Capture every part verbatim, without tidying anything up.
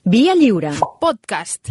Via Lliure. Podcast.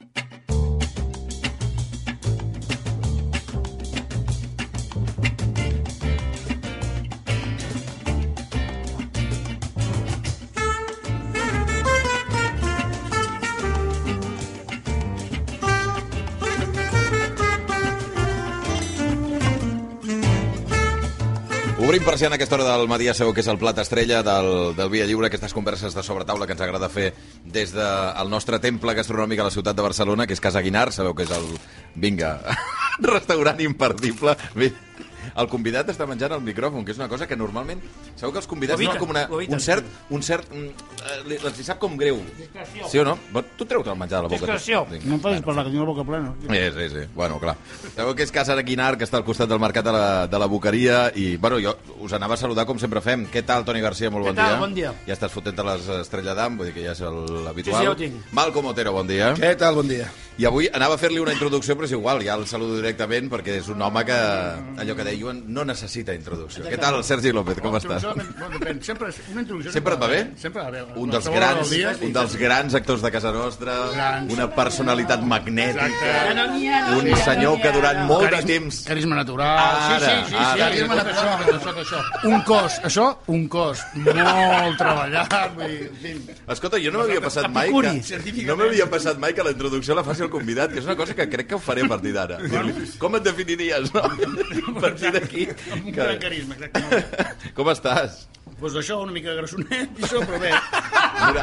Obrim persiana a aquesta hora del matí, ja sabeu que és el plat estrella del, del Via Lliure, aquestes converses de sobretaula que ens agrada fer des del nostre temple gastronòmic a la ciutat de Barcelona, que és Casa Guinar, sabeu que és el, vinga, restaurant imperdible. Bé, el convidat està menjant al micròfon, que és una cosa que normalment, sabeu que els convidats tenen com una, un cert, un cert, els hi sap com greu. Discreció. Sí o no? Tu treu-te el menjar de la boca. Discreció. No em posis parlar, que tinc la boca plena. Sí, sí, sí. Bueno, clar. Sabeu que és Casa Guinar, que està al costat del mercat de la, de la Boqueria, i, bueno, jo us anava a saludar com sempre fem. Què tal, Toni Garcia? Molt bon dia. Què tal? Bon dia. Ja estàs fotent a les Estrella d'Am, vull dir que ja és l'habitual. Sí, sí, ja ho tinc. Malcom Otero, bon dia. Què tal? Bon dia. I avui anava a fer-li una introducció, però és igual, ja el saludo directament, perquè és un home que, allò que deia, no necessita introducció. Què tal, Sergi López, com estàs? Sempre, una introducció sempre et va bé? Sempre va bé. Un dels grans, un dels grans actors de casa nostra, una personalitat magnètica, un senyor que durant molt de temps... Carisma natural. Sí, sí, sí. Carisma natural. Un cos, això, un cos molt treballat. Escolta, jo no m'havia passat mai que... No m'havia passat mai que la introducció la faci el convidat, que és una cosa que crec que ho faré a partir d'ara. Com et definiries, no? A partir d'aquí... Un gran carisma, exactament. Com estàs? Doncs això, una mica grassonet, i això, però bé. Mira,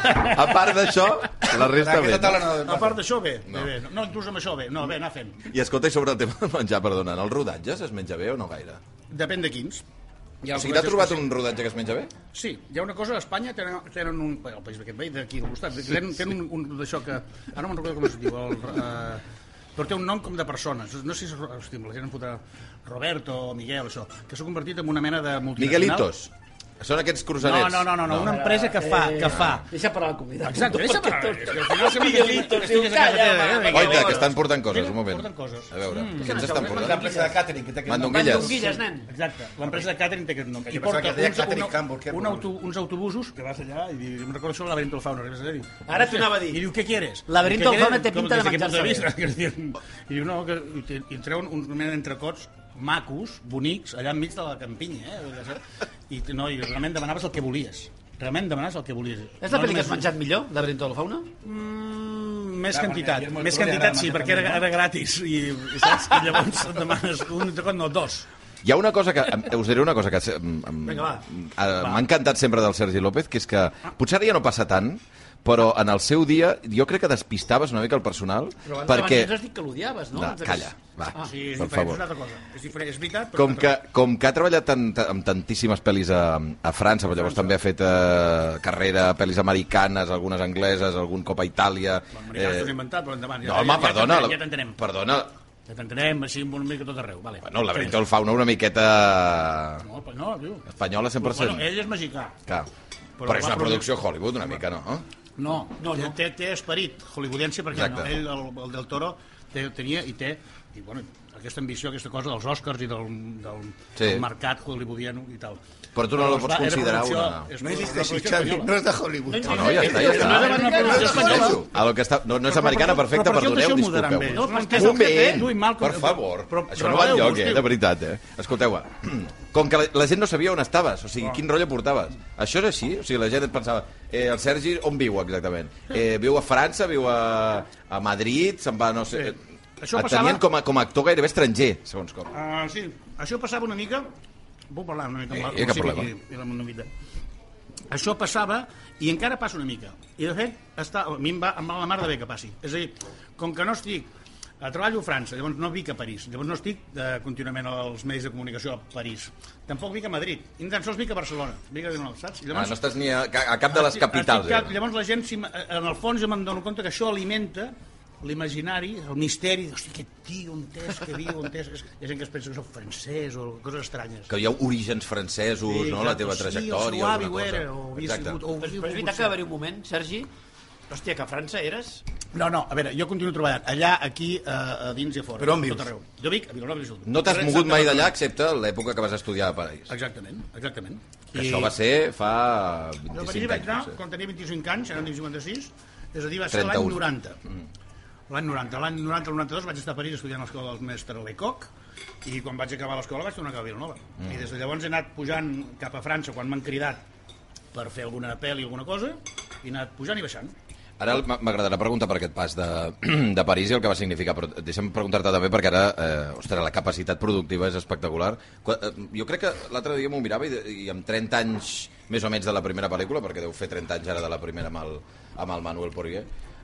a part d'això, la resta bé. A part d'això, bé. No, bé, bé. No inclús amb això, bé. No, bé, anar fent. I escolta, i sobre el tema de menjar, perdona, en els rodatges es menja bé o no gaire? Depèn de quins. O sigui, t'ha trobat un rodatge que es menja bé? Sí, hi ha una cosa, a Espanya tenen, tenen un... El país d'aquest veí, d'aquí al costat, tenen, tenen un, un d'això que... Ara no me'n recordo com es diu, el... Uh, però té un nom com de persones. No sé si és... Hosti, la gent em fotrà Roberto o Miguel, això, que s'ha convertit en una mena de multinacional. Miguelitos. Són aquests cruzanets. No, no, no, no, una empresa que fa... Que fa. Deixa parlar el convidat. Exacte, deixa parlar. És que al final sembla Miguelito, que sí, calla. Oita, que estan portant coses, un moment. Porten coses. A veure, què ens estan portant? L'empresa de càtering, que té aquest nom. Mandonguilles. nen. Exacte, l'empresa de càtering té aquest nom. I porta uns autobusos, que vas allà, i em recordo això, el laberinto del fauna. Ara t'ho anava a dir. I diu, què quieres? Laberinto del fauna té pinta de menjar-se bé. I diu, no, i en treuen uns entrecots macos, bonics, allà enmig de la campinya, eh? I, no, i realment demanaves el que volies. Realment demanaves el que volies. És la pel·li que has menjat millor, Laberinto de la fauna? Mm, més quantitat. Més quantitat, sí, perquè era, era gratis. I, i saps que llavors et demanes un entrecot, no, dos. Hi ha una cosa que... Us diré una cosa que m'ha encantat sempre del Sergi López, que és que potser ara ja no passa tant, però en el seu dia jo crec que despistaves una mica el personal, però perquè... Però abans has dit que l'odiaves, no? No, calla, va, ah, sí, és per diferent, favor. És una altra cosa. És diferent, és veritat, però... Com que, com que ha treballat tant, amb tantíssimes pel·lis a, a França, però llavors també ha fet eh, carrera, pel·lis americanes, algunes angleses, algun cop a Itàlia... L'americà s'ho inventat, però endavant. No, home, perdona... Ja t'entenem. Perdona... Ja t'entenem, així una mica tot arreu. Vale. Bueno, el laberinto del fauna una miqueta... No, no, tio. Espanyola cent per cent. Bueno, ell és mexicà. Clar. Però, però és una producció Hollywood, una mica, no? No, no, no. Té, té esperit hollywoodiense, perquè no, ell, el, el del Toro, té, tenia i té, i bueno, aquesta ambició, aquesta cosa dels Oscars i del, del, sí. del mercat hollywoodiano i tal. Però tu no la pots considerar una... No existeixi, Xavi, no és de Hollywood. No, no, ja està, ja està. No és una producció espanyola. A lo que està... No, no és americana, perfecte, perdoneu, disculpeu. No, un moment, per favor. Això no va enlloc, eh, de veritat, eh. Escolteu, com que la, la gent no sabia on estaves, o sigui, quin rotllo portaves. Això és així? O sigui, la gent et pensava, eh, el Sergi on viu exactament? Eh, viu a França, viu a, a Madrid, se'n va, no sé... Sí. Això et tenien com a, com a actor gairebé estranger, segons com. Uh, sí, això passava una mica... Puc parlar una mica amb la, eh, cap problema. I, i la novita. Això passava i encara passa una mica. I de fet, està, a mi em va, em va la mar de bé que passi. És a dir, com que no estic... A treballo a França, llavors no vic a París. Llavors no estic eh, contínuament als medis de comunicació a París. Tampoc vic a Madrid. I ni tan sols vic a Barcelona. Vic a no, saps? I llavors, ah, no estàs ni a, a cap de les capitals. Estic, llavors la gent, si, en el fons, jo me'n dono compte que això alimenta l'imaginari, el misteri, hosti, aquest tio, on és, que viu, on és... Hi ha gent que es pensa que soc francès o coses estranyes. Que hi ha orígens francesos, sí, no?, la teva trajectòria, sí, o alguna cosa. Era, o havia sigut, o però, però és veritat que va haver un moment, Sergi, hòstia, que a França eres... No, no, a veure, jo continuo treballant allà, aquí, a dins i a fora. Però on vius? Tot arreu. Jo vic a Vilanova i Geltrú. No t'has mogut mai d'allà, excepte l'època que vas estudiar a París. Exactament, exactament. Que I... això va ser fa vint-i-cinc anys. Jo a París vaig anar quan tenia vint-i-cinc anys, ara en tinc cinquanta-sis, És a dir, va ser l'any noranta. L'any noranta. L'any noranta al noranta-dos vaig estar a París estudiant a l'escola del mestre Lecoq, i quan vaig acabar l'escola vaig tornar cap a Vilanova. Mm. I des de llavors he anat pujant cap a França quan m'han cridat per fer alguna pel·li o alguna cosa, i he anat pujant i baixant. Ara m'agradarà preguntar per aquest pas de, de París i el que va significar, però deixa'm preguntar-te també perquè ara, eh, ostres, la capacitat productiva és espectacular. Jo crec que l'altre dia m'ho mirava i, i amb trenta anys més o menys de la primera pel·lícula, perquè deu fer trenta anys ara de la primera amb el, amb el Manuel Poirier,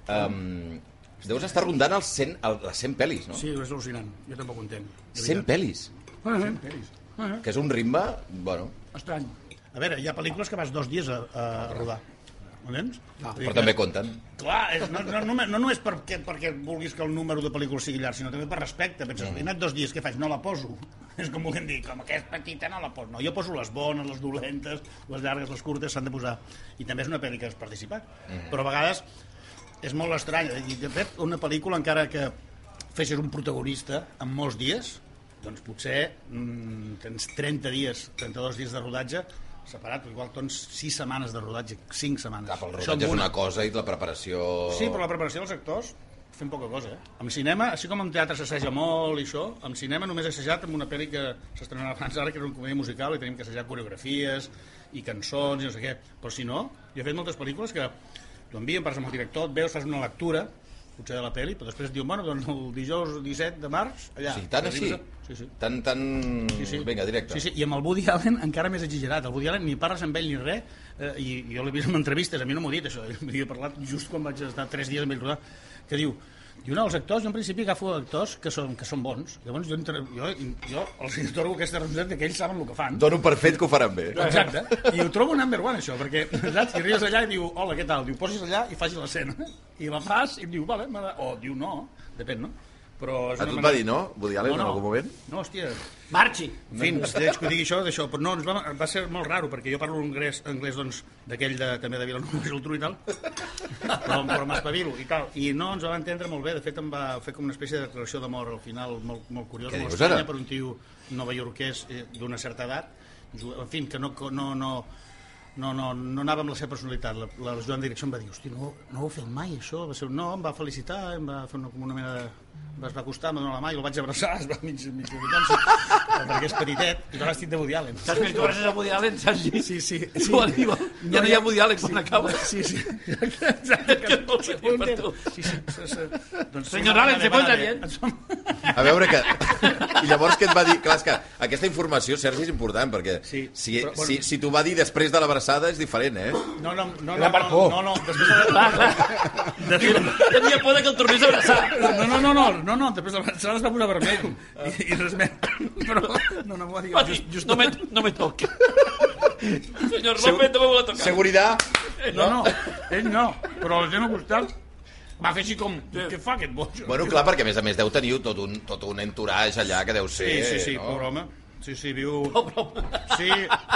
um, deus estar rondant els cent, el, les cent pel·lis, no? Sí, és al·lucinant, jo tampoc ho entenc. cent pel·lis? Ah, cent pel·lis. Ah, que és un ritme, bueno... Estrany. A veure, hi ha pel·lícules que vas dos dies a, a rodar. M'entens? Ah, però també compten. Clar, és, no, no, no, no només perquè, perquè vulguis que el número de pel·lícules sigui llarg, sinó també per respecte. Penses, mm. he anat dos dies, què faig? No la poso. És com volem dir, com que és petita no la poso. No, jo poso les bones, les dolentes, les llargues, les curtes, s'han de posar. I també és una pel·li que has participat. Mm. Però a vegades és molt estrany. I de fet, una pel·lícula, encara que fessis un protagonista en molts dies, doncs potser mmm, tens trenta dies, trenta-dos dies de rodatge, separat, igual tens sis setmanes de rodatge, cinc setmanes. Cap, el rodatge és una cosa i la preparació... Sí, però la preparació dels actors fem poca cosa, eh? En cinema, així com en teatre s'assaja molt i això, en cinema només he assajat amb una pel·li que s'estrenarà a França ara, que era una comèdia musical, i tenim que assajar coreografies i cançons i no sé què. Però si no, jo he fet moltes pel·lícules que t'ho envien, parles amb el director, et veus, fas una lectura, potser de la pel·li, però després et diuen, bueno, doncs el dijous disset de març, allà. Sí, tant així? Sí, sí. Tan, tan... Sí, sí. Vinga, directe. Sí, sí, i amb el Woody Allen encara més exagerat. El Woody Allen ni parles amb ell ni res, eh, i jo l'he vist en entrevistes, a mi no m'ho ha dit això, he parlat just quan vaig estar tres dies amb ell rodant, que diu, diu, no, els actors, jo en principi agafo actors que són, que són bons, llavors jo, jo, jo els atorgo aquesta responsabilitat que ells saben el que fan. Dono per fet que ho faran bé. Exacte, i ho trobo number one això, perquè saps, si arribes allà i diu, hola, què tal? Diu, posis allà i facis l'escena, i la fas i em diu, vale, o diu no, depèn, no? Però a tu et va dir no, Woody Allen, no, no. en algun moment? No, hòstia. Marxi! En fi, veig que ho digui això, d'això, però no, va, va ser molt raro, perquè jo parlo anglès, anglès doncs, d'aquell de, també de Vilanova i Geltrú i tal, però, però m'espavilo i tal, i no ens va entendre molt bé, de fet em va fer com una espècie de declaració d'amor al final, molt, molt curiós, molt estranya per un tio novaiorquès d'una certa edat, en fi, que no... no, no No, no, no anava amb la seva personalitat. La, la Joan de direcció em va dir, hosti, no, no ho he fet mai, això. Va ser un no, em va felicitar, em va fer una, com una mena de... Es va acostar, em va donar la mà i el vaig abraçar, es va mig, mig vomitar, perquè és petitet, i va vestit de Woody Allen. Saps que tu abraces a Woody Allen, saps? Sí, sí. sí. Tu anima. Ja no hi ha Woody Allen quan acaba. Sí, sí. Exacte. Que no ho sé dir per tu. Sí, sí. Doncs senyor Allen, se pot bien. A veure que... I llavors què et va dir? Clar, és que aquesta informació, Sergi, és important, perquè sí, si, però, bueno, si, si t'ho va dir després de l'abraçada és diferent, eh? No, no, no, Era per por. no, no, després de l'abraçada... Tenia por que el tornés a abraçar. No, no, no, no, no, no, després de l'abraçada es va posar vermell i, i res més. Però no, no m'ho va dir. Va dir, just, no, me, no me toque. Senyor López, no me vol tocar. Seguridad. No, no, ell no, però la gent al costat va fer així com, què fa aquest boig? Bueno, clar, perquè a més a més deu tenir tot un, tot un entourage allà que deu ser... Sí, sí, sí, no? pobre home. Sí, sí, viu... Pobre home. Sí,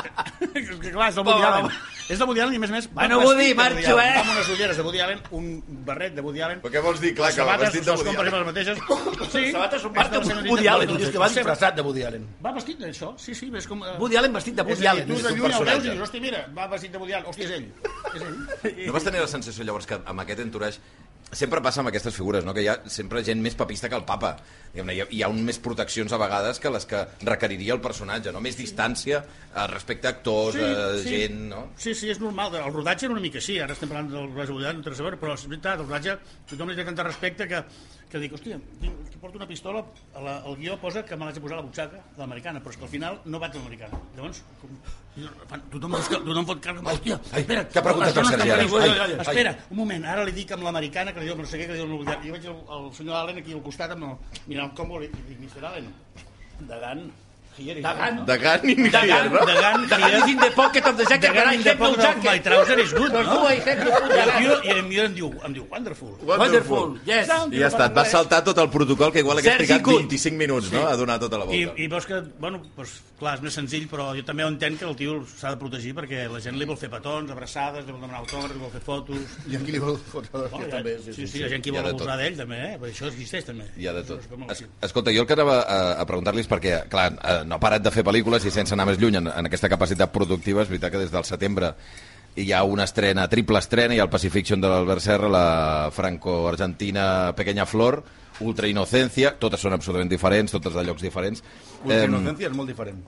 és que clar, és del Woody Allen. És del Woody Allen i a més a més... Bueno, Woody, marxo, eh? Va amb unes ulleres de Woody Allen, un barret de Woody Allen... Però què vols dir? Clar, que va vestit de Woody Allen. Les mateixes. Sí. Sabates són part de Woody Allen. És que va disfressat de Woody Allen. Va vestit d'això, sí, sí, ves com... Woody Allen vestit de Woody Allen. Tu de lluny el veus i dius, hòstia, mira, va vestit de Woody Allen. Hòstia, és ell. És ell. No vas tenir la sensació llavors que amb aquest entourage sempre passa amb aquestes figures, no? Que hi ha sempre gent més papista que el papa. Hi ha, hi ha un més proteccions a vegades que les que requeriria el personatge, no? Més distància respecte a actors, sí, a sí. gent, no? Sí, sí, és normal. El rodatge era una mica així. Ara estem parlant del rodatge de no té res a veure, però és veritat, el rodatge tothom li té tant respecte que, que dic, hòstia, que porto una pistola, la, el guió posa que me l'haig de posar a la butxaca de l'americana, però és que al final no vaig a l'americana. Llavors, com, tothom, tothom fot cara, hòstia, espera, què ha preguntat el Sergi ara? Espera, un moment, ara li dic amb l'americana, que li diu, no sé què, que li diu, jo veig el, el senyor Allen aquí al costat, amb el, mirant el combo, i dic, mister Allen, de Gan, Here, Dagan, no? Dagan in Dagan, no? Dagan, Dagan is in the pocket of the jacket, but I have no jacket. My trouser is good, no? I have no jacket. I em diu, em diu, em diu, wonderful. Wonderful, yes. I ja està, et vas saltar tot el protocol que igual hagués trigat vint-i-cinc minuts, no?, a donar tota la volta. I, i veus que, bueno, doncs, clar, és més senzill, però jo també ho entenc que el tio s'ha de protegir perquè la gent li vol fer petons, abraçades, li vol demanar autògrafs, li vol fer fotos... Hi ha qui li vol fotografiar, també. Sí, sí, hi ha gent qui vol abusar d'ell, també, eh? Perquè això existeix, també. Hi ha de tot. Es, escolta, jo el que anava a, a preguntar-li és perquè, clar, no ha parat de fer pel·lícules i sense anar més lluny en, en aquesta capacitat productiva, és veritat que des del setembre hi ha una estrena, triple estrena, hi ha el Pacifiction de l'Albert Serra, la franco-argentina Pequeña Flor, Ultra Inocencia, totes són absolutament diferents, totes de llocs diferents. Ultra Inocencia és molt diferent.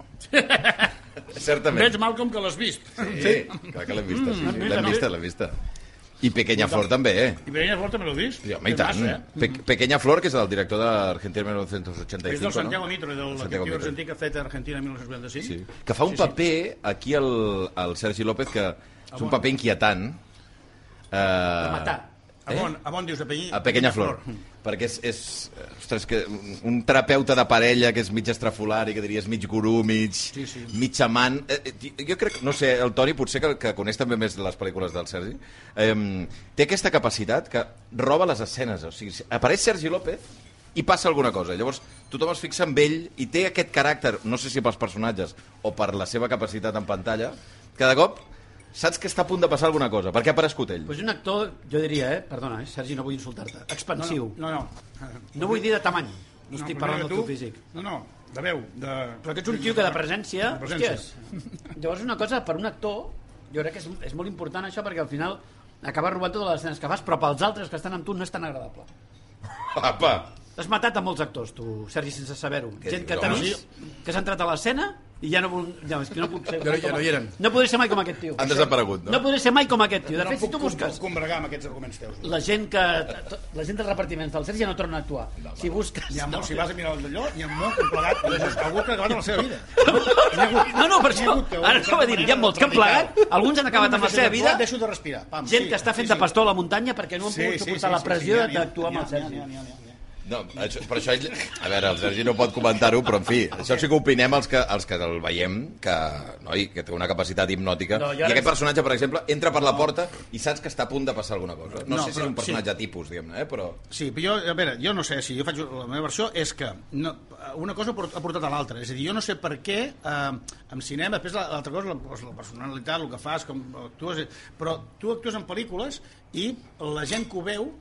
Certament. Veig mal com que l'has vist. Sí, sí, clar que l'hem vista, sí, sí. L'hem vista, l'hem vista. I Pequeña Flor també, eh? I Pequeña Flor també l'heu vist? Sí, home, i tant. Pe Pequeña Flor, que és el director d'Argentina mil nou-cents ochenta-cinc, és del Santiago no? Mitre, del detectiu argentí que ha fet Argentina mil nou-cents vuitanta-cinc. Sí. Que fa un sí, paper, sí. aquí el, el Sergi López, que és un paper inquietant. Eh... De matar. A on, a on dius? A, Pequeña, a Pequeña Flor. Flor. Perquè és, és ostres, que un terapeuta de parella que és mig estrafolari, que diries mig gurú, mig, sí, sí. mig amant. Eh, jo crec, no sé, el Toni, potser que, que coneix també més les pel·lícules del Sergi, eh, té aquesta capacitat que roba les escenes. O sigui, apareix Sergi López i passa alguna cosa. Llavors, tothom es fixa en ell i té aquest caràcter, no sé si pels personatges o per la seva capacitat en pantalla, cada cop saps que està a punt de passar alguna cosa, perquè ha aparegut ell. Pues un actor, jo diria, eh? Perdona, eh, Sergi, no vull insultar-te, expansiu. No, no. No, no. no vull dir de tamany, no, no estic no, parlant del teu tu, físic. No, no, de veu. De... Però que ets un tio que de presència... De presència. Hòsties, llavors una cosa, per un actor, jo crec que és, és molt important això, perquè al final acabes robant totes les escenes que fas, però pels altres que estan amb tu no és tan agradable. Apa! Has matat a molts actors, tu, Sergi, sense saber-ho. Gent que t'ha dius, vist, que s'ha entrat a l'escena i ja no vol... Ja, és que no puc ser... Ja no, ja no hi eren. No podré ser mai com aquest tio. Han desaparegut, no? No podré ser mai com aquest tio. De no fet, si tu puc busques... combregar amb aquests arguments teus. La gent que... La gent dels repartiments del Sergi ja no torna a actuar. No, si busques... Hi ha molt, si vas a mirar el d'allò, hi ha molt que han plegat. Algú que ha acabat amb la seva vida. No, no, per això... Ara no va dir, hi ha molts que han plegat, alguns han acabat amb la seva vida... Deixo de respirar. Gent que està fent de pastor a la muntanya perquè no han pogut suportar la pressió d'actuar amb el Sergi. No, això, per això, a veure, el Sergi no pot comentar-ho, però en fi, això sí que opinem els que, els que el veiem, que, noi, que té una capacitat hipnòtica, no, i aquest personatge, per exemple, entra per la porta i saps que està a punt de passar alguna cosa. No, no sé si és un personatge sí. tipus, diguem-ne, eh, però... Sí, però jo, a veure, jo no sé, si jo faig la meva versió és que no, una cosa ha portat a l'altra, és a dir, jo no sé per què eh, en cinema, després l'altra cosa, la, la personalitat, el que fas, com actues, però tu actues en pel·lícules i la gent que ho veu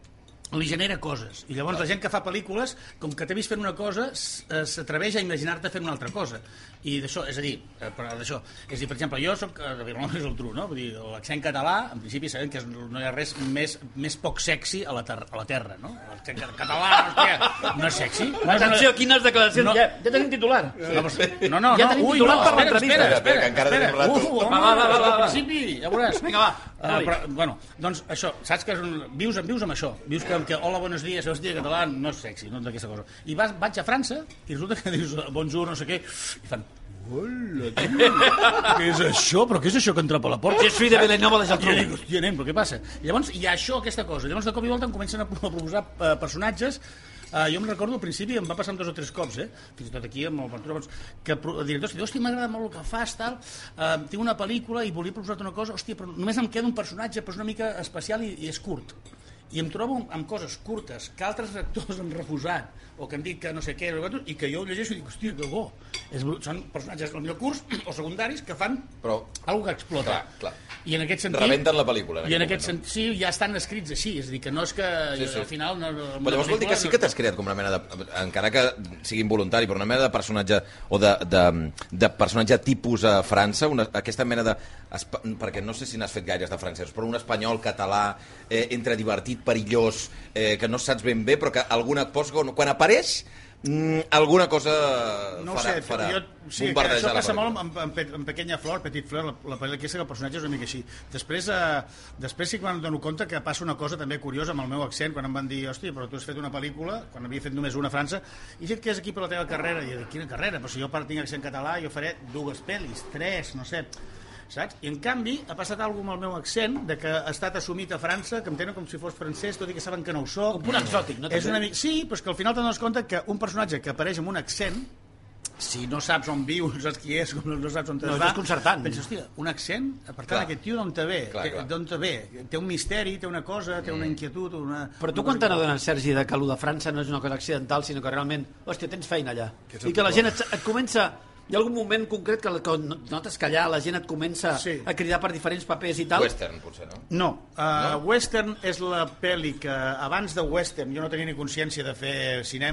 li genera coses, i llavors la gent que fa pel·lícules, com que t'he vist fent una cosa, s'atreveix a imaginar-te fent una altra cosa, i d'això, és a dir, d'això, és a dir, per exemple, jo soc de Vilanova i Geltrú, no? Vull dir, l'accent català, en principi sabem que no hi ha res més, més poc sexy a la, ter a la terra, no? L'accent català, hòstia, no és sexy. No Atenció, quines declaracions, no. ja, ja tenim titular. No, no, ja tenim ui, titular no, per l'entrevista. Espera, espera, que encara tenim rato. Uh, va, va, va, va, al principi, ja veuràs. Vinga, va. Uh, però, bueno, doncs això, saps que és un... vius, vius amb això, vius que, que hola, buenos días, hòstia, català, no és sexy, no és d'aquesta cosa. I vas, vaig a França i resulta que dius bonjour, no sé què, i fan... Hola, tio, què és això? Però què és això que entra per la porta? Je suis de Vilanova de Geltrú. I dic, hòstia, nen, però què passa? I llavors hi ha això, aquesta cosa. Llavors de cop i volta em comencen a proposar uh, personatges. Uh, jo em recordo al principi, em va passar dos o tres cops, eh? Fins i tot aquí amb el Ventura, que el director diu, hòstia, m'agrada molt el que fas, tal, uh, tinc una pel·lícula i volia proposar-te una cosa, hòstia, però només em queda un personatge, però és una mica especial i, i és curt. I em trobo amb coses curtes que altres actors han refusat o que han dit que no sé què i que jo ho llegeixo i dic, hòstia, que bo. És, són personatges potser curts o secundaris que fan però, alguna que explota. Clar, clar. I en aquest sentit... Rebenten la pel·lícula. I en aquest sentit, no? Sí, ja estan escrits així, és a dir, que no és que sí, sí. Al final... No, però llavors vol dir que sí que t'has creat com una mena de... Encara que sigui involuntari, però una mena de personatge o de, de, de personatge tipus a França, una, aquesta mena de... Perquè no sé si n'has fet gaires de francesos, però un espanyol, català, eh, entre divertit, perillós, eh, que no saps ben bé, però que alguna cosa... Quan apareix... Mm, alguna cosa no farà, sé, farà jo, sí, bombardejar això la passa pel·lícula. molt en, en, en Pequeña Flor, Petit Flor, la, la pel·lícula que és que el personatge és una mica així. Després, eh, després sí que em dono compte que passa una cosa també curiosa amb el meu accent, quan em van dir, hòstia, però tu has fet una pel·lícula, quan havia fet només una a França, i dic que és aquí per la teva carrera, i jo dic, quina carrera? Però si jo part tinc accent català, jo faré dues pel·lis, tres, no sé... Saps? I en canvi ha passat alguna amb el meu accent de que ha estat assumit a França, que em tenen com si fos francès, tot i que saben que no ho soc. Un punt exòtic, no? És una mica... Sí, però és que al final te'n dones compte que un personatge que apareix amb un accent, si no saps on viu, no saps qui és, no saps on te no, va... és desconcertant. Penses, hòstia, un accent, per tant, clar. Aquest tio d'on te ve? Clar, clar. D'on te ve? Té un misteri, té una cosa, té una inquietud, una... Però tu quan te n'adones, Sergi, de que allò de França no és una cosa accidental, sinó que realment, hòstia, tens feina allà. Que I que la gent et, et comença... Hi ha algun moment concret que, que notes que allà la gent et comença sí. a cridar per diferents papers i tal? Western, potser, no? No. Uh, no? Western és la pel·li que abans de Western jo no tenia ni consciència de fer cinema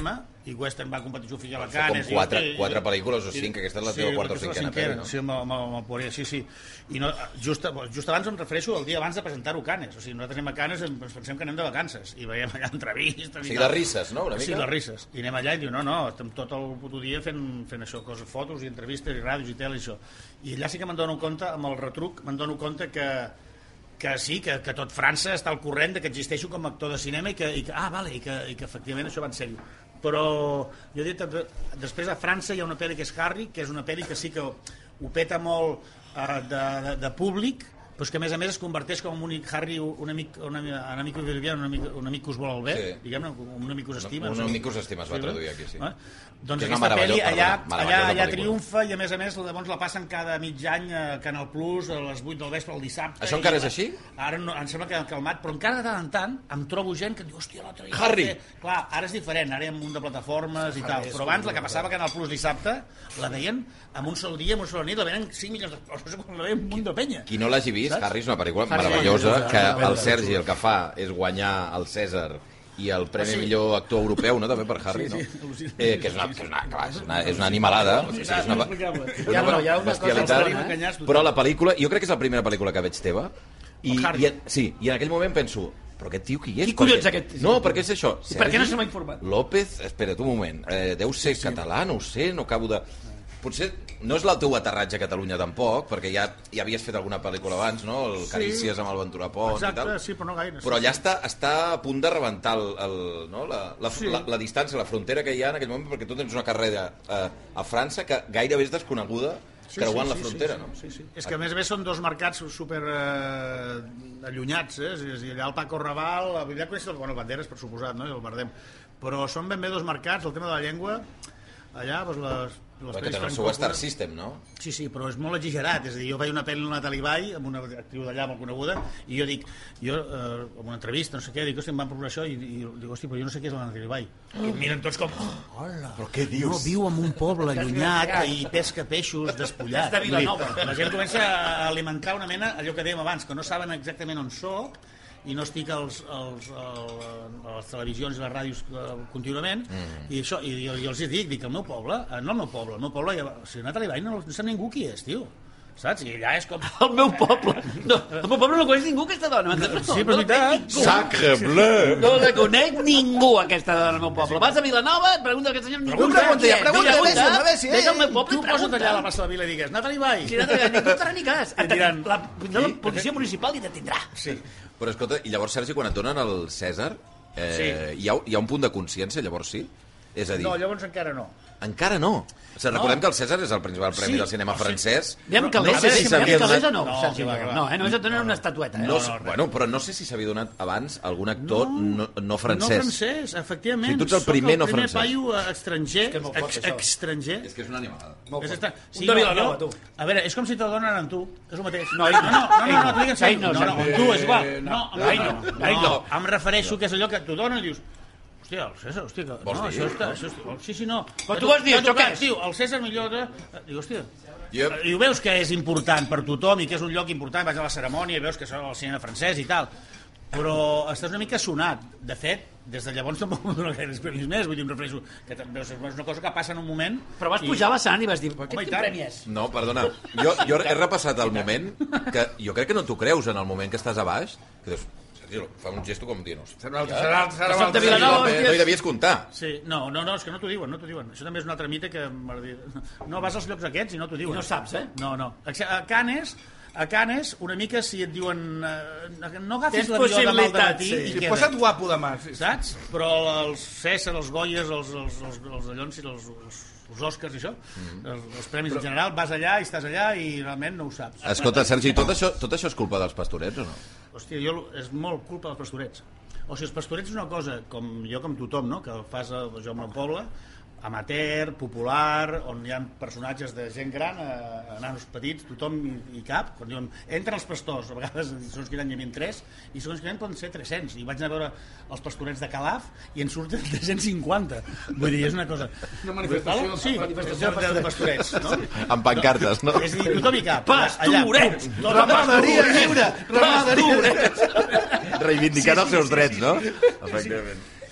i Western va competir oficial a Com Cannes. quatre, i, quatre pel·lícules o cinc, aquesta és la teva sí, quarta o aquesta és la cinquena pel·li, no? Sí, amb, amb, amb el Poirier, sí, sí. I no, just, just abans em refereixo al dia abans de presentar-ho a Cannes. O sigui, nosaltres anem a Cannes i ens pensem que anem de vacances i veiem allà entrevistes. O sigui, de risses, no? Una mica? Sí, de risses. I anem allà i diu, no, no, estem tot el puto dia fent, fent això, coses, fotos i entrevistes i ràdios i tele i això. I allà sí que me'n dono compte, amb el retruc, me'n dono compte que que sí, que, que tot França està al corrent de que existeixo com a actor de cinema i que, i que ah, vale, i que, i que efectivament això va en sèrio. Però jo he dit, després a França hi ha una pel·li que és Harry, que és una pel·li que sí que ho peta molt eh, de, de, de públic, però és que a més a més es converteix com un únic Harry, un amic, un amic, un amic, un amic, un amic que us vol el bé, sí. Diguem-ne, un amic que us estima. Un, un amic que us estima es va traduir aquí, sí. Eh? Doncs és aquesta pel·li allà, allà, allà pel·lícula. triomfa i a més a més llavors la passen cada mig any a Canal Plus a les vuit del vespre el dissabte. Això encara i, és així? Ara no, em sembla que han calmat, però encara de tant en tant em trobo gent que diu, hòstia, l'altre dia... Harry! Clar, ara és diferent, ara hi ha un munt de plataformes i tal, però abans la que passava a Canal Plus dissabte la veien en un sol dia, en una sola nit, la veien cinc milions de persones, la veien un munt de penya. Qui no l'hagi vist, Saps? Harry és una pel·lícula Harry meravellosa, és que una el Sergi el que fa és guanyar el Cèsar i el Premi sí. Millor Actor Europeu, no?, també per Harry, Sí, no? sí. Eh, que és una, que és una, clar, és una, és una animalada, o sigui, és una, Ja, no, hi ha una bestialitat, cosa però la pel·lícula, jo crec que és la primera pel·lícula que veig teva, i, El Harry. i, sí, i en aquell moment penso, però aquest tio qui és? Qui collons Perquè- aquest? No, perquè és això. I per què no Sergi se m'ha informat? López, espera't un moment, eh, deu ser català, no ho sé, no acabo de... Potser no és el teu aterratge a Catalunya tampoc, perquè ja, ja havies fet alguna pel·lícula abans, no? El Sí. Carícies amb el Ventura Pons Exacte, i tal. sí, però no gaire. Però sí, allà sí. està, està a punt de rebentar el, el, no? la, la, Sí. la, la distància, la frontera que hi ha en aquell moment, perquè tu tens una carrera a, a França que gairebé és desconeguda Sí, creuant sí, la sí, frontera, sí, no? Sí, sí. És que a més a més són dos mercats super eh, allunyats, eh? És a dir, allà el Paco Raval, allà coneixes el, bueno, Banderes, per suposat, no? I el Bardem. Però són ben bé dos mercats, el tema de la llengua, allà, doncs, les, les Perquè tenen el seu francòfones- Star System, no? Sí, sí, però és molt exagerat. És a dir, jo vaig una pel·li amb la Natalie Bay, amb una actriu d'allà molt coneguda, i jo dic, jo, eh, en una entrevista, no sé què, dic, hòstia, em van proposar això, i, i dic, hòstia, però jo no sé què és la Natalie Bay. I em miren tots com, hola, Però què dius? no, viu en un poble allunyat i pesca peixos despullat. És de Vilanova. Vull dir, la gent comença a alimentar una mena, allò que dèiem abans, que no saben exactament on soc, i no estic als, als, als, a les televisions i les ràdios eh, contínuament, mm. i això, i jo, jo els dic, dic, el meu poble, eh, no el meu poble, el meu poble, ja, o sigui, Natalie Bay no, no sap ningú qui és, tio, saps? I allà és com... El meu poble. No, el meu poble no coneix ningú, aquesta dona. No, Sí, però és veritat. Sacre bleu! No la coneix ningú, aquesta dona, el meu poble. Vas a Vilanova, et pregunta a aquest senyor... ningú Pregunta, sap qui ja, és. pregunta, Tu vés-hi, a veure si, Ves eh? al meu poble Tu i posa't pregunta. allà a la plaça de la Vila i digues, Natalie Bay. Si no, ningú et farà ni cas. Et diran- La, la, la policia municipal i t'atindrà. Sí. Però escolta, i llavors, Sergi, quan et donen el Cèsar, eh, Sí. hi, ha, hi ha un punt de consciència, llavors sí? És a dir, No, llavors encara no. encara no. O sigui, recordem que el Cèsar és el principal premi Sí, del cinema o sigui, francès. Diem que no l'és, sé si diem s'havia que l'és o donat... no, No, Sergi? que va, que va. No, eh? Només et donen una estatueta. Eh? No, no, bueno, però no sé si s'havia donat abans algun actor no, no, no francès. No francès, efectivament. Si tu ets el Soc primer no el primer francès. paio eh, estranger, que és molt fort, ex, això. estranger. És que és una animalada. És estra... Un de Vilanova, jo- tu. A veure, és com si te donen amb tu, és el mateix. No, no, no, no, no, no, t'ho dic en sèrio. no, no, no, no, amb tu és igual. No, amb ai, tu no, no. ai, no. Em refereixo que és allò que t'ho donen i dius, hòstia, el Cèsar, hòstia, que... Vols no, dir? això està... Això està... Sí, sí, no. Però tu vols dir, T'ha això tocat, què és? Tio, el Cèsar millor de... Diu, hòstia... Yep. I ho veus que és important per tothom i que és un lloc important, vas a la cerimònia i veus que són el cinema francès i tal, però estàs una mica sonat. De fet, des de llavors tampoc m'ho dono gaire premis més, vull dir, em refereixo que també és una cosa que passa en un moment... Però vas i- pujar a vessant i vas dir, però Home, aquest i quin tant. premi és? No, perdona, jo, jo he repassat el moment que jo crec que no t'ho creus en el moment que estàs a baix, que dius, Sergi, fa un gesto com dient, Serà un altre, serà, serà Que un som de altre. Vilanova, no, hòstia. hi devies comptar. Sí, no, no, no, és que no t'ho diuen, no t'ho diuen. Això també és un altre mite que... m'ha dit. No, vas als llocs aquests i no t'ho diuen. I no saps, eh? No, no. A Canes, a Canes, una mica si et diuen... Eh, no agafis Tens l'avió demà al possibilitats, matí sí. i Sí, queda. posa't guapo demà. Sí, sí. Saps? Però els César, els Goyes, els, els, els, els Allons i els, els, els Oscars i això, mm. els, els premis Però... en general, vas allà i estàs allà i realment no ho saps. Escolta, Sergi, tot això, tot això és culpa dels pastorets o no? Hòstia, jo, és molt culpa dels pastorets. O sigui, els pastorets és una cosa, com jo com tothom, no? Que el fas a, jo al meu poble, amateur, popular, on hi ha personatges de gent gran, a, a nanos petits, tothom hi, hi cap. Quan diuen, entren els pastors, a vegades segons quin any hi havia tres, i segons quin any poden ser tres-cents. I vaig anar a veure els pastorets de Calaf i en surten tres cents cinquanta. Vull dir, és una cosa... Una manifestació, Sí, manifestació de, de pastorets, no? Amb pancartes, no? És a dir, tothom hi cap. Pastorets! Allà, Ramaderia lliure! Ramaderia! Reivindicant els seus drets, no? Efectivament.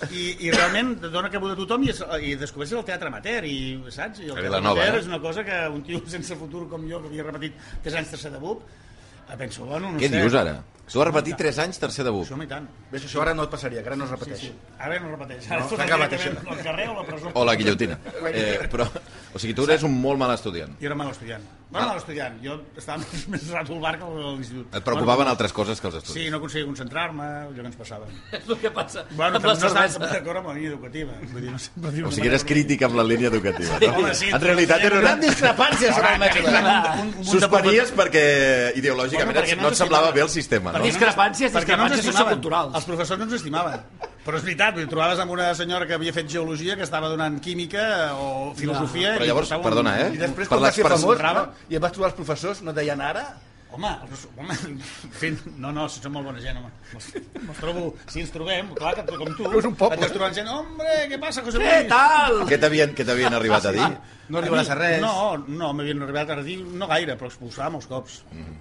I, i realment dona cabuda a tothom i, es, i descobreixes el teatre amateur i, saps? I el teatre amateur eh? és una cosa que un tio sense futur com jo, que havia repetit tres anys tercer de B U P, penso, bueno, no Què sé. dius ara? Tu has repetit tres anys tercer de B U P. Això i tant. Ves, això ara no et passaria, que ara no es repeteix. Sí, sí. Ara no es repeteix. Ara No, no, s'ha acabat això. al carrer o a la presó. O la guillotina. Eh, però, o sigui, tu eres un molt mal estudiant. Jo era mal estudiant. Bueno, mal estudiant. Jo estava més, més rato al bar que a l'institut. Et preocupaven bueno, altres coses que els estudis. Sí, no aconseguia concentrar-me, allò que ens passava. És el que passa Bueno, amb la no estava cervesa. d'acord amb la línia educativa. Vull dir, no sé, per dir-ho O sigui, eres crític amb la línia educativa. No? Home, sí, en realitat era una... Gran discrepància sobre el mètode. Suspenies perquè ideològicament Bueno, perquè no et semblava bé el sistema, Per no? discrepàncies, Perquè no ens discrepàncies estimaven. socioculturals. Els professors no ens estimaven. Però és veritat, vull dir, trobaves amb una senyora que havia fet geologia, que estava donant química o filosofia... Però i llavors, portava un- perdona, eh? I després, Per quan vas ser l'expressió- famós, Brava. no? I em vas trobar els professors, no et deien ara? Home, els, home, fent, no, no, si són molt bona gent, home. Me'ls, me'ls trobo, si ens trobem, clar, que com tu, És un poble. et trobant gent, hombre, què passa, José Què Luis? tal? Què t'havien què t'havien arribat a dir? No arribaràs a res. No, no, m'havien arribat a dir, no gaire, però expulsar molts cops.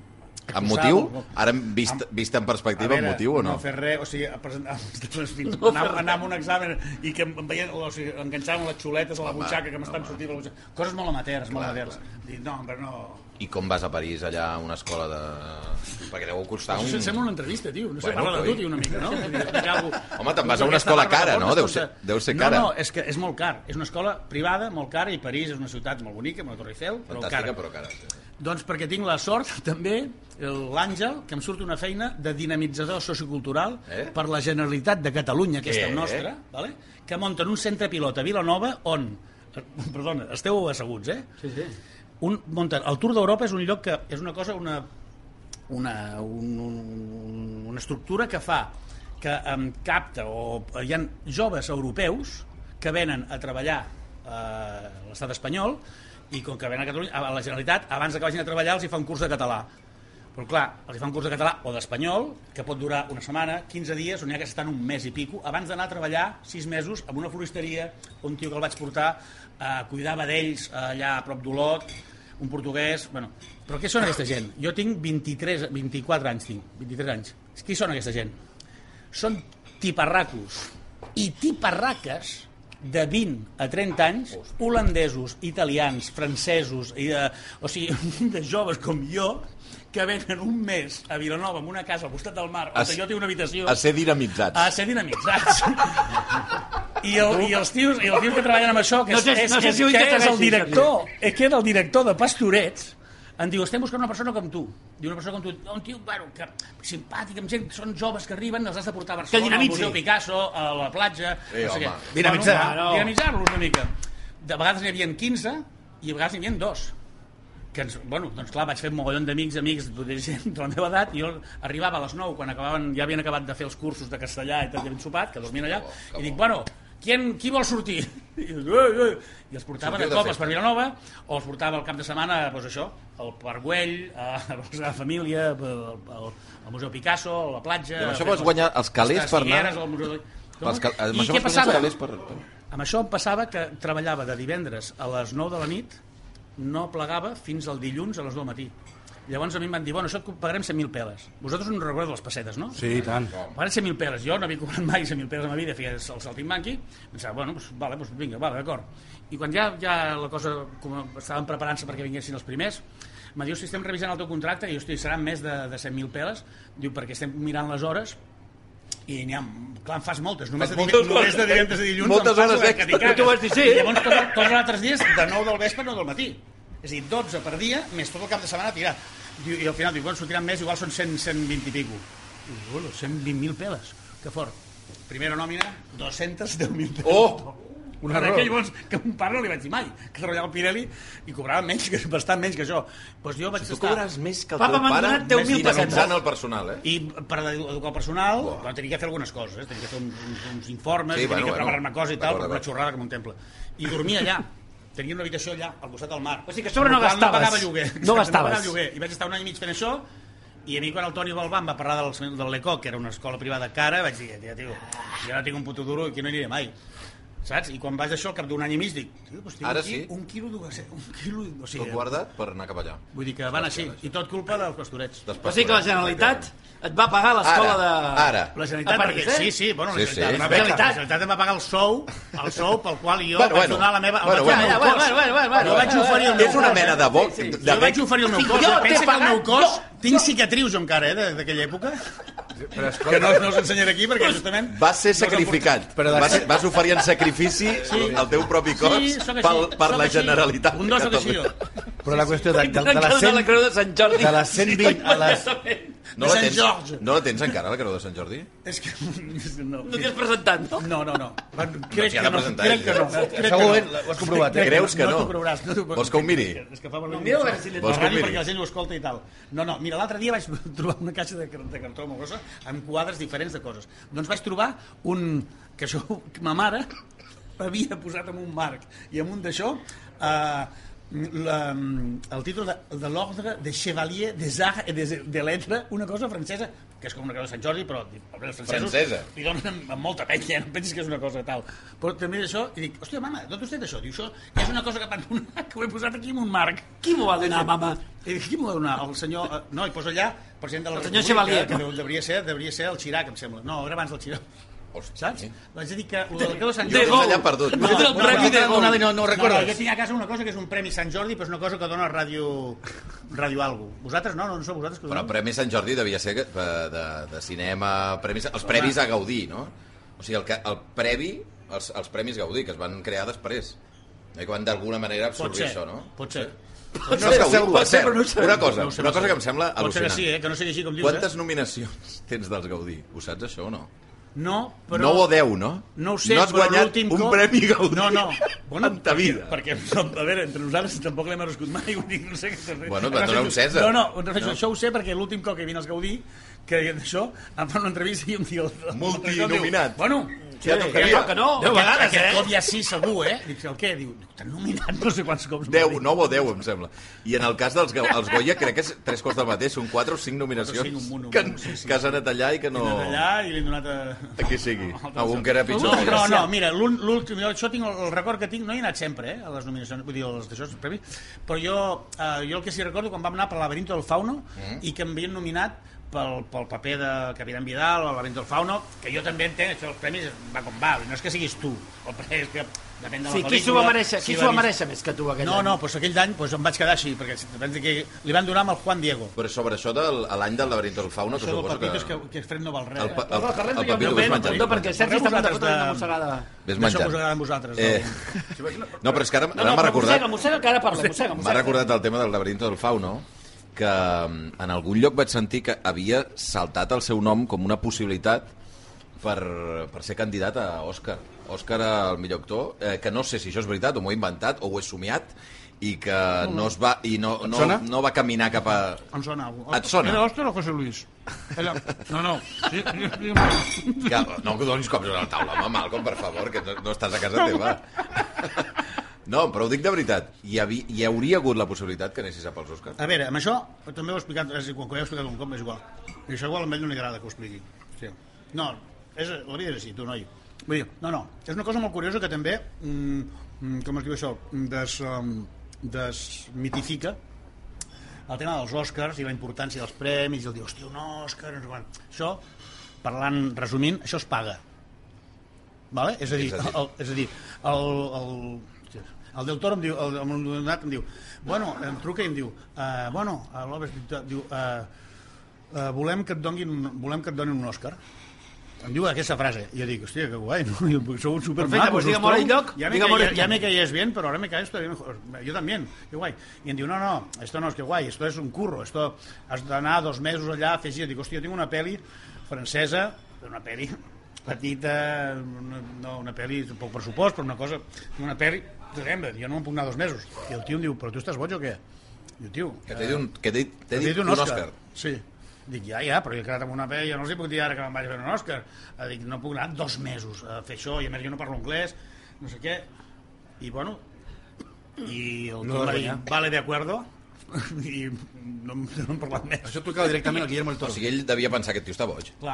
Amb motiu? Ara, vist, vist en perspectiva, amb motiu o no? No fer res, o sigui, a presentar, no anar, anar a un examen i que em veien, o sigui, enganxaven les xuletes a la butxaca que m'estan sortint a la butxaca. Coses molt amateurs, molt amateurs. Dir, no, però no... I com vas a París, allà, a una escola de... Perquè deu costar un... Això sembla una entrevista, tio. No sé, Bueno, parla de coi. tu, tio, una mica, no? Vull dir, explicar alguna cosa. Home, te'n vas a una Aquesta escola barba de cara, no? portes, Deu ser- escolta. deu ser cara. No, no, és que és molt car. És una escola privada, molt cara, i París és una ciutat molt bonica, amb la Torre Eiffel, però Fantàstica, cara. però cara. Sí. Doncs perquè tinc la sort, també, l'Àngel, que em surt una feina de dinamitzador sociocultural Eh? per la Generalitat de Catalunya, aquesta Què? nostra, vale? Que munten un centre pilot a Vilanova on... Perdona, esteu asseguts, eh? Sí, sí. Un, munten, el Tour d'Europa és un lloc que és una cosa, una, una, un, un, una estructura que fa que em capta o hi ha joves europeus que venen a treballar a l'estat espanyol i com que venen a Catalunya, a la Generalitat, abans que vagin a treballar els hi fa un curs de català. Però clar, els hi fa un curs de català o d'espanyol, que pot durar una setmana, quinze dies, on hi ha que estar un mes i pico, abans d'anar a treballar sis mesos en una floristeria, un tio que el vaig portar a cuidar vedells allà a prop d'Olot, un portuguès... Bueno, però què són aquesta gent? Jo tinc vint-i-tres, vint-i-quatre anys, tinc, vint-i-tres anys. Qui són aquesta gent? Són tiparracos i tiparraques de vint a trenta anys, holandesos, italians, francesos, i de, o sigui, de joves com jo, que venen un mes a Vilanova amb una casa al costat del mar, on jo tinc una habitació... A ser dinamitzats. A ser dinamitzats. I, el, i els tios i els tios que treballen amb això, que és, No sé- és, no sé és, si ho que és el interessa, director, és que era el director de Pastorets, em diu, estem buscant una persona com tu. Diu, una persona com tu. Un tio, bueno, que, simpàtic, amb gent, són joves que arriben, els has de portar a Barcelona, al dinamitzi. Museu Picasso, a la platja... Sí, no sé home. què. Dinamitzar. Bueno, dinamitzar-los una mica. De vegades n'hi havia quinze i a vegades n'hi havia dos. Que ens, bueno, doncs clar, vaig fer un mogollon d'amics, amics de gent de la meva edat, i jo arribava a les nou, quan acabaven, ja havien acabat de fer els cursos de castellà i tot, i havien sopat, que dormien allà, i dic, bueno, qui, qui vol sortir? I, ui, ui. I els portava Sortiu de de copes festa. per Vilanova, o els portava el cap de setmana, doncs això, al Parc Güell, a la família, al, al, al Museu Picasso, a la platja... I amb això a fer vas guanyar els calés les per anar- Figueres, al Museu de... Pels cal... Amb I això què vas guanyar els passava? calés per... per- Amb això em passava que treballava de divendres a les nou de la nit, no plegava fins al dilluns a les nou del matí. Llavors a mi em van dir, bueno, això et pagarem cent mil peles. Vosaltres no recordeu de les pessetes, no? Sí, i tant. Pagarem cent mil peles. Jo no havia cobrat mai cent mil peles a la vida, feia el saltimbanqui. Pensava, bueno, doncs, vale, doncs vinga, vale, d'acord. I quan ja, ja la cosa, com estaven preparant-se perquè vinguessin els primers, em diu, si estem revisant el teu contracte, i jo estic, seran més de, de cent mil peles, diu, perquè estem mirant les hores, i n'hi ha, clar, en fas moltes, només de, Moltes només de hores. divendres a dilluns Moltes em fas hores la extra. que t'hi cagues. Tu vas dir sí. I llavors tots, tots els altres dies de nou del vespre a nou del matí, és a dir, dotze per dia més tot el cap de setmana tirat. Diu, i al final diu, bueno, sortiran més, igual són cent, cent vint i pico. I diu, bueno, cent vint mil peles, que fort. Primera nòmina, dos-cents deu mil peles. Oh! Un En error. aquell bons que un pare no li vaig dir mai, que treballava al Pirelli i cobrava menys, que bastant menys que això. Pues jo vaig Tu estar... cobres més que el Papa, teu m'han pare donat deu mil dinamitzant pessetes. el personal, eh? I per educar el personal, oh. bueno, tenia que fer algunes coses, eh? Tenia que fer uns, uns, uns informes, Sí, sí, tenia bueno, que preparar-me bueno. coses i tal, D'acord, per una d'acord. xorrada com un temple. I dormia allà. Tenia una habitació allà, al costat del mar. O sigui que a sobre no Amb la qual gastaves. No pagava lloguer. No Exacte, gastaves. pagava lloguer. I vaig estar un any i mig fent això, i a mi quan el Toni Balbà em va parlar del, del l'E C O, que era una escola privada cara, vaig dir, tio, tio, jo no tinc un puto duro i aquí no aniré mai. saps? I quan vaig això, al cap d'un any i mig, dic, tio, doncs tinc Ara aquí sí? un quilo de... Un quilo, o sigui, Tot guardat per anar cap allà. vull dir que van així, i tot culpa dels pastorets. O sigui que la Generalitat et va pagar l'escola de... Ara. La Generalitat, A París, perquè, eh? sí, sí, bueno, la Sí, sí. Generalitat, La va pagar- Generalitat. la Generalitat em va pagar el sou, el sou pel qual jo Bueno, vaig bueno. donar la meva... el Bueno, vaig bueno. donar el meu Bueno, cos. bueno, bueno, bueno, Jo vaig oferir el meu És una cos, mena eh? de bo... Sí, sí. de Jo vaig bec- oferir el meu Sí, cos, jo eh? t'he pensa que el meu pagat, cos... jo- Tinc cicatrius jo encara, eh, de- d'aquella època, Però, escolta, que no, no us ensenyaré aquí perquè justament... Vas ser no us em sacrificat. Però de- Vas, vas oferir en sacrifici el teu propi cos Sí, sóc així, pel, per sóc la així. Generalitat. Un dos sóc així, jo. però la qüestió de, de, de, De les la cent, Creu de Sant Jordi. de les cent vint a les... No De la Sant tens, Jordi. no la tens encara, la Creu de Sant Jordi? És que... No, No t'hi has presentat, no? no, no. no. Va, crec s'hi ha que de no. presentar, Crec que no. eh? Crec Segur, que eh? Ho has comprovat, eh? Crec Creus que no? No t'ho creuràs. No t'ho- Vols que ho miri? És que fa molt No, mira a veure si li- Vols que ho ràdio miri? perquè la gent ho escolta i tal. No, no, mira, l'altre dia vaig trobar una caixa de, car- de cartó molt grossa amb quadres diferents de coses. Doncs vaig trobar un... que això, que ma mare havia posat en un marc i en un d'això eh, la, el títol de, de l'ordre de Chevalier des Arts et des de Lettres, una cosa francesa que és com una cosa de Sant Jordi, però els francesos Francesa. li donen amb, amb molta penya, no pensis que és una cosa tal. Però també això, i dic, hòstia, mama, d'on has tret això? Diu, això és una cosa que van donar, que ho he posat aquí en un marc. Qui m'ho va donar, mama? I dic, qui m'ho va donar? El senyor... eh, No, i posa allà, president de la El senyor República, Chevalier, que no? deu- devia ser, devia ser el Chirac, em sembla. No, era abans del Chirac. Hòstia. Saps? Vaig dir que el del Creu de Sant De Jordi... Gaulle. allà perdut. No, el premi de Gaulle. No, no No, no, recordes? jo tinc a casa una cosa que és un premi Sant Jordi, però és una cosa que dona Ràdio... Ràdio Algo. Vosaltres no? No, no sou vosaltres que ho Però el doneu? Premi Sant Jordi devia ser que- de, de, de cinema... Premis, els premis a Gaudí, no? O sigui, el, que- el previ, els, els Premis Gaudí, que es van crear després. Eh, que van d'alguna manera Pot absorbir ser, això, no? pot ser. No és Gaudí, pot per ser, cert, però no ho sé. una cosa, No ho sé, una no ho cosa sé. que em sembla Pot ser que al·lucinant. sí, eh? Que no sigui així com dius, Quantes eh? nominacions tens dels Gaudí? Ho saps, això, o no? No, però... nou o deu, no? No ho sé, no has però guanyat l'últim un cop... Premi Gaudí no, no. Bueno, en ta vida. Perquè, perquè, a veure, entre nosaltres tampoc l'hem arrescut mai, vull dir, no sé què t'has dit. Bueno, et van donar un Cèsar. No, no, em refereixo, no. Això ho sé perquè l'últim cop que vine als Gaudí, que d'això, em fan una entrevista i em diu... el- Multinominat. Bueno, Sí, ja tocaria. Que no, Deu a vegades, vegades, aquest eh? cop ja sí, segur, eh? Dic, el què? Diu, t'han nominat no sé quants cops. deu, nou o deu, em sembla. I en el cas dels Ga- els Goya crec que és tres quarts del mateix, són quatre o cinc nominacions Quatre o cinc, un munt, un que, munt, sí, sí. que s'han anat allà i que no... No. Allà i li han donat a... A qui sigui. Algun que era pitjor. No, que però jo. no, mira, l'ún- l'últim, jo això tinc el, el record que tinc, no hi he anat sempre, eh, a les nominacions, vull dir, als d'això, als premis, però jo, eh, jo el que sí recordo quan vam anar per l'Aberinto del Fauno mm. i que em havien nominat pel, pel paper de Capitán Vidal, el Laberinto del Fauno, que jo també entenc, això els premis va com va, no és que siguis tu, el premi és que depèn de la Sí, pel·lícula. qui s'ho va mereixer, si qui va s'ho va dir- mereixer més que tu aquell No, any? no, doncs aquell any doncs em vaig quedar així, perquè depèn de que li van donar amb el Juan Diego. Però sobre això de l'any del laberinto del fauno, que Això del suposo papito és que... que, que Fred no val res. El, pa, eh? el, No, parlem el, de jo, papito un ves moment, menjant. no, perquè Sergi està a punt de fotre una mossegada. Ves D'això que us menjant. agrada amb vosaltres. Eh, del- no, però és que ara, No, ara no, m'ha però recordat... mossega, mossega, que ara parla, mossega, M'ha mossega. recordat el tema del laberinto del fauno, que mm, en algun lloc vaig sentir que havia saltat el seu nom com una possibilitat per, per ser candidat a Òscar. Òscar al millor actor, eh, que no sé si això és veritat o m'ho he inventat o ho he somiat, i que no es va i no, no, sona? no va caminar cap a... Em sona alguna cosa. Et sona? Era Òscar o José Luis? Era... No, no. Sí, sí, sí. Que, no que donis cops a la taula, home, Malcolm, per favor, que no, no estàs a casa teva. No, però ho dic de veritat. Hi, havia, hi hauria hagut la possibilitat que anessis a pels Òscars? A veure, amb això també ho he explicat, és igual, que ho he explicat un cop, és igual. I això igual a ell no li agrada que ho expliqui. Sí. No, és, la vida és així, tu, noi. Vull dir, no, no, és una cosa molt curiosa que també, mm, com es diu això, des, um, desmitifica el tema dels Oscars i la importància dels premis i el dir, hòstia, un Òscar, no sé quan. Això, parlant, resumint, això es paga. Vale? És a dir, És a dir? el, és a dir, el, el, el Del Toro em diu, el, el donat em diu, bueno, em truca i em diu, uh, bueno, l'Albert diu, uh, uh, volem que et donin, un- volem que et donin un Òscar. Em diu aquesta frase. I jo dic, hòstia, que guai, no? Sou supermacos. Perfecte, pues diga hora y lloc, Ya me, diga hora y caías, ya lloc. me caías bien, pero ahora me caes todavía mejor. Yo también, qué guay. Y em diu, no, no, esto no es que guai, esto es un curro, esto has d'anar dos mesos allà a fer així. Dic, hòstia, jo tinc una pel·li francesa, una pel·li petita, una, no, una pel·li de poc pressupost, però una cosa, una pel·li, jo no me'n puc anar dos mesos. I el tio em diu, però tu estàs boig o què? Diu, tio... Que t'he dit un, que t'he t'he T'he dit un Òscar. Sí. Dic, ja, ja, però jo he quedat amb una pel·li, jo no els hi puc dir ara que me'n vaig a fer un Òscar. Eh, Dic, no puc anar dos mesos a fer això, i a més jo no parlo anglès, no sé què. I, bueno, i el No tio vas va dir, guanyar. vale, de acuerdo, i no, no hem parlat més. Això explicava directament el Guillermo el O Toro. sigui, ell devia pensar que aquest tio està boig. Clar,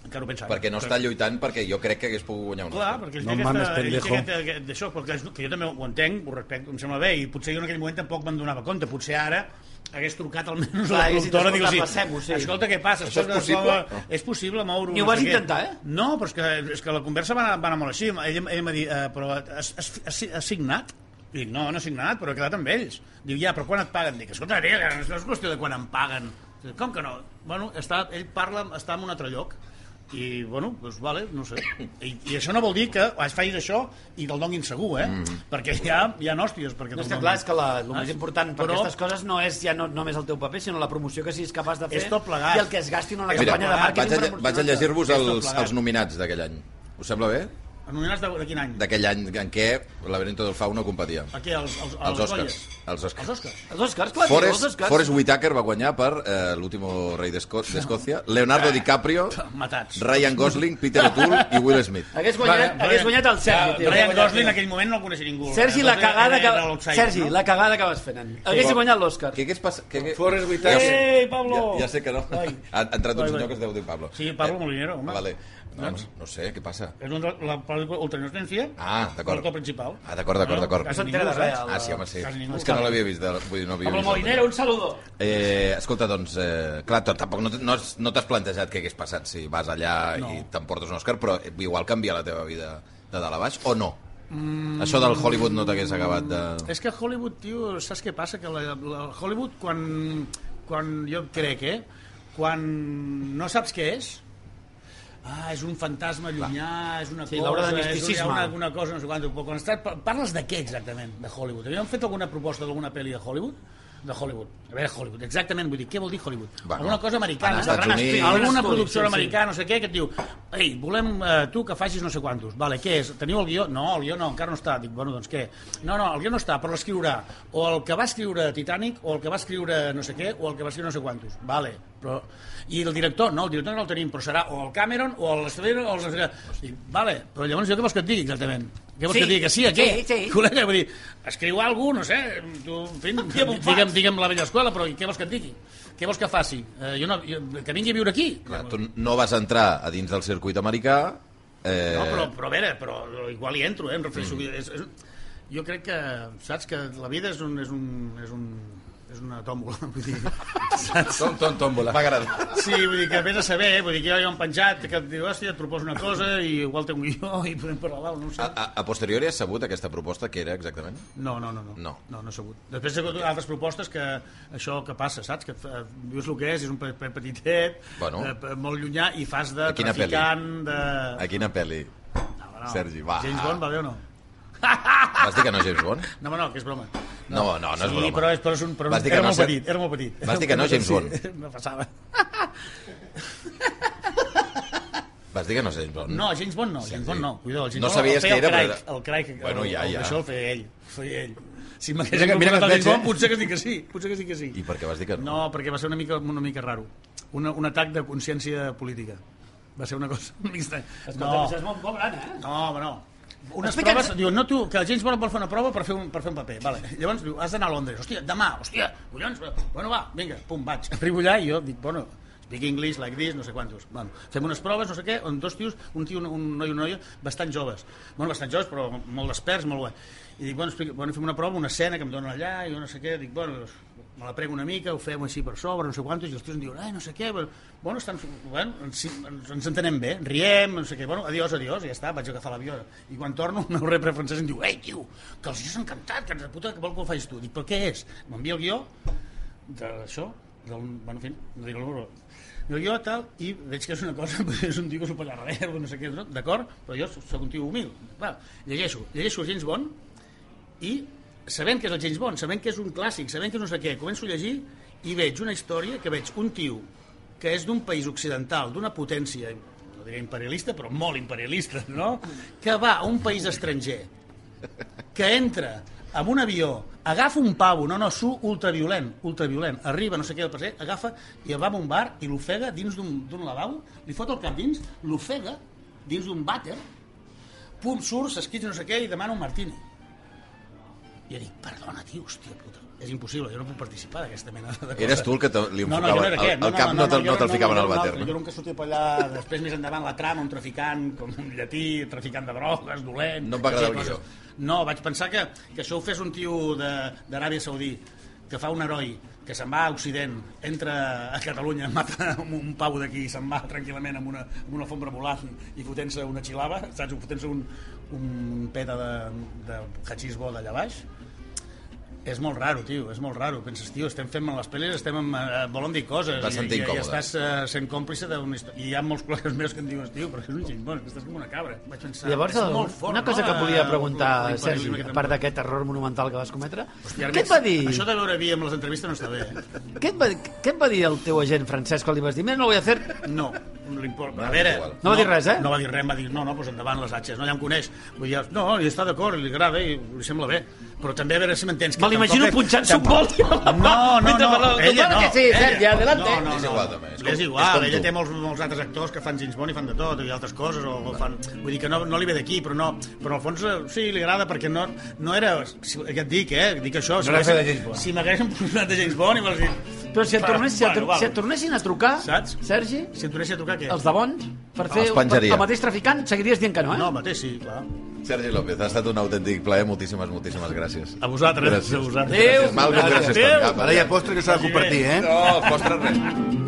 encara ho pensava. Perquè no està lluitant, perquè jo crec que hagués pogut guanyar un Clar, Oscar. perquè ell No té mames, aquesta... ell té pendejo. aquest- aquest- d'això, perquè és- que jo també ho entenc, ho respecto, em sembla bé, i potser jo en aquell moment tampoc me'n donava compte. Potser ara hagués trucat almenys a la Clar, haguessis productora i escoltat, dir-los, passem-ho, sí. escolta, què passa? Això és Escolta, possible? escolta, És possible moure-ho. Ni ho no vas sé què. intentar, eh? No, però és que, és que la conversa va anar, va anar molt així. Ell, ell m'ha dit, eh, però has, has, has, has signat? I dic, no, no he signat, però he quedat amb ells. Diu, ja, però quan et paguen? Dic, escolta, Ariel, no és qüestió de quan em paguen. Dic, com que no? Bueno, està, ell parla, està en un altre lloc. I, bueno, doncs, vale, no sé. I, i això no vol dir que es facis això i te'l donin segur, eh? Mm. Perquè hi ha, hi ha hòsties perquè No, és te'l que clar, és donin. que la, el més important per Però- aquestes coses no és ja no, només el teu paper, sinó la promoció que siguis capaç de fer És tot plegat. i el que es gastin en la Mira, campanya de vaig màrqueting. a, per lle- vaig a promocionar-te. llegir-vos És tot els, plegat. els nominats d'aquell any. Us sembla bé? Anomenats de, de quin any? D'aquell any en què el Laberinto del Fauno competia. Aquí, els, els, Els Oscars. Goyes. Els Oscars. Els Oscars. Els Oscars, clar, Forrest, els Oscars. Forrest Whitaker va guanyar per eh, l'último rei d'Esco- d'Escòcia, Leonardo DiCaprio, Matats. Ryan Gosling, Peter O'Toole i Will Smith. Hagués guanyat, Va, hagués va, guanyat el Sergi, tio. Ryan Gosling en aquell moment no el coneixia ningú. Sergi, la Era- cagada era- era que... l'outsider, Sergi, no? la cagada que vas fent. Hagués guanyat l'Òscar. Què hagués passat? Què, què... Forrest Whitaker. Ja, sé- Ei, Pablo! ja, ja sé que no. Ai. Ha entrat un Ai, senyor ai. que es deu dir Pablo. Sí, Pablo Molinero, home. Vale. No, no, no sé, què passa? És una, la pel·lícula Ultrainocència, Ah, d'acord. l'actor principal. Ah, d'acord, d'acord, No, d'acord. quasi No s'entera ningú, de res, saps? el- Ah, sí, home, sí. Quasi ningú És que no sap. l'havia vist, de, vull dir, no havia Pablo vist. el Molinero, un saludo. Eh, escolta, doncs, eh, clar, tot, tampoc no, t- no, has- no t'has plantejat què hagués passat si vas allà No. i t'emportes un Òscar, però igual canvia la teva vida de dalt a baix, o no? Mm. Això del Hollywood no t'hagués acabat de... És que Hollywood, tio, saps què passa? Que la, la Hollywood, quan, quan jo crec, eh? Quan no saps què és, ah, és un fantasma llunyà, és una Sí, cosa, l'obra de és misticisme. una, alguna cosa, no sé quant. Però quan estàs, parles de què exactament, de Hollywood? Havíem fet alguna proposta d'alguna pel·li de Hollywood? De Hollywood. A veure, Hollywood, exactament, vull dir, què vol dir Hollywood? Bueno, alguna cosa americana, als Estats gran Units. estudi, alguna Estudi, productora sí, sí. americana, no sé què, que et diu, ei, volem eh, tu que facis no sé quantos. Vale, què és? Teniu el guió? No, el guió no, encara no està. Dic, bueno, doncs què? No, no, el guió no està, però l'escriurà o el que va escriure Titanic, o el que va escriure no sé què, o el que va escriure no sé quantos. Vale, però... I el director? No, el director no el tenim, però serà o el Cameron, o l'Estevero, o el... Dic, vale, però llavors jo què vols que et digui exactament? Què vols Sí, que et digui? Que sí, a què? sí, sí. Col·lega, vull dir, escriu alguna cosa, no sé, tu, en fi, digue'm, digue'm la vella escola, però què vols que et digui? Què vols que faci? Eh, jo no, jo, que vingui a viure aquí? Clar, tu no vas entrar a dins del circuit americà... Eh... No, però, però a veure, però igual hi entro, eh, em refereixo. Mm. És, és, jo crec que, saps, que la vida és un... És un, és un és una tòmbola, vull dir, saps? Tom, tom, tòmbola. M'ha agradat. Sí, vull dir que vés a saber, vull dir que jo hi he penjat, que et diu, hòstia, et proposo una cosa i igual té un guió i podem parlar d'alt, no ho sé. A, a, a posteriori has sabut aquesta proposta que era exactament? No, no, no, no. No. No, no he sabut. Després he sabut altres propostes que això que passa, saps? Que eh, dius el que és, és un pe- pe- petitet, Bueno. eh, molt llunyà, i fas de A quina traficant de... A quina pel·li? No, no. Sergi, va. James Bond va bé o no? Vas dir que no James Bond? No, home, no, que és broma. No, no, no és sí, broma. però és, però és un... Però Vas dir que era no, molt Ser- petit, era molt petit. Vas dir que no, James Bond. Sí, no passava. Vas dir que no James Bond? No, James Bond no, James Bond no. Cuidado, el James No Bond sabies el feia que era, el Craig, però- el Craig, Bueno, ja, el, ja. Això el feia ell, el feia ell. Si m'hagués Mira que- mira que incorporat et el James veig, Bond, eh? potser que sí que sí, potser que sí que sí. I per què vas dir que no? No, perquè va ser una mica, una mica raro. Una, un atac de consciència política. Va ser una cosa una mica estranya. Escolta, No, això és molt gran, eh? no, home, no. Unes Explica'ns- proves, diuen, no tu, que el James Bond vol fer una prova per fer un, per fer un paper. Vale. Llavors diu, has d'anar a Londres. Hòstia, demà, hòstia, collons. Bueno, va, vinga, pum, vaig. Arribo allà i jo dic, bueno, speak English like this, no sé quantos. Bueno, fem unes proves, no sé què, on dos tios, un tio, un, un noi i una noia, bastant joves. Bueno, bastant joves, però molt desperts, molt guai. I dic, bueno, explica, bueno, fem una prova, una escena que em donen allà, i jo no sé què, dic, bueno, me la prego una mica, ho fem així per sobre, no sé quantos, i els tios em diuen, eh, no sé què, bueno, estan, bueno ens, ens entenem bé, riem, no sé què, bueno, adiós, adiós, i ja està, vaig agafar l'avió. I quan torno, un repre francès em diu, ei, tio, que els dies s'han encantat, que ens puta, que vol que ho facis tu. Dic, però què és? M'envia el guió d'això, del, bueno, en fi, no diré el número, el guió tal, i veig que és una cosa, és un tio que s'ho paga res, no sé què, no? D'acord? Però jo soc un tio humil. Va, llegeixo, llegeixo el James Bond, i sabent que és el James Bond, sabent que és un clàssic, sabent que no sé què, començo a llegir i veig una història que veig un tio que és d'un país occidental, d'una potència, no diré imperialista, però molt imperialista, no? Que va a un país estranger, que entra amb un avió, agafa un pavo, no, no, su ultraviolent, ultraviolent, arriba, no sé què, el president, agafa i va a un bar i l'ofega dins d'un lavabo, li fot el cap dins, l'ofega dins d'un vàter, pum, surt, s'esquitxa no sé què i demana un martini. I jo dic, perdona, tio, hòstia puta, és impossible, jo no puc participar d'aquesta mena de cosa. Eres tu el que te, li No, no, enfocava, jo no era aquest. el, el cap no, te'l no, no, no ficaven al vàter, no? Jo era un que sortia per allà, després més endavant la trama, un traficant, com un llatí, traficant de drogues, dolent... No em va agradar el guió. No, vaig pensar que, que això ho fes un tio d'Aràbia Saudí, que fa un heroi, que se'n va a Occident, entra a Catalunya, mata un pau d'aquí, se'n va tranquil·lament amb una, amb una fombra volant i fotent-se una xilava, saps? Fotent-se un, un peta de, de hachís bo d'allà baix. És molt raro, tio, és molt raro. Penses, tio, estem fent les pel·lis, estem en, eh, volen dir coses Vas i, i, i incòmode. estàs eh, sent còmplice d'una història. I hi ha molts col·legues meus que em diuen, tio, però és un James Bond, que estàs com una cabra. Vaig pensar, Llavors, és molt fort, una cosa no? que et volia Eh, preguntar, el- el- Sergi, el- a part d'aquest error monumental que vas cometre, Hòstia, què et va dir? Això de veure vi amb les entrevistes no està bé. Eh? Què et, va, què et va dir el teu agent, Francesc, quan li vas dir, mira, no ho vull fer? No, no li importa. A veure... No va dir res, eh? No va dir res, em va dir, no, no, doncs endavant les atxes, no, ja em coneix. Vull dir, no, i està d'acord, li agrada i li sembla bé. Però també a veure si m'entens. que Me l'imagino tampoc- punxant-se un tampoc- boli a la mà No, no, mentre no, parlava. ella Claro no. que sí, ella- Sergi, adelante. No, no, És no. igual, també, és com- És és igual, com ella tu. té molts, molts altres actors que fan James Bond i fan de tot i altres coses, o, o fan... Vull dir que no, no li ve d'aquí, però no... Però al fons eh, sí, li agrada perquè no, no era... Si, ja et dic, eh? Dic això. No era fer de James Bond. Si m'haguessin posat de James Bond i m'hagués dit... Però si et, tornés, si, et, Bueno, val. si et tornessin a trucar, Saps? Sergi, Si em tornessi a trucar, què? els de bons, per fer Els penjaria. el mateix traficant, seguiries dient que no, eh? No, mateix sí, clar. Sergi López, ha estat un autèntic plaer, moltíssimes, moltíssimes gràcies. A vosaltres, Gràcies. a vosaltres. Adéu. Malgrat gràcies, Adéu. Tom. Ara hi ha postre que s'ha de compartir, eh? No, postres res.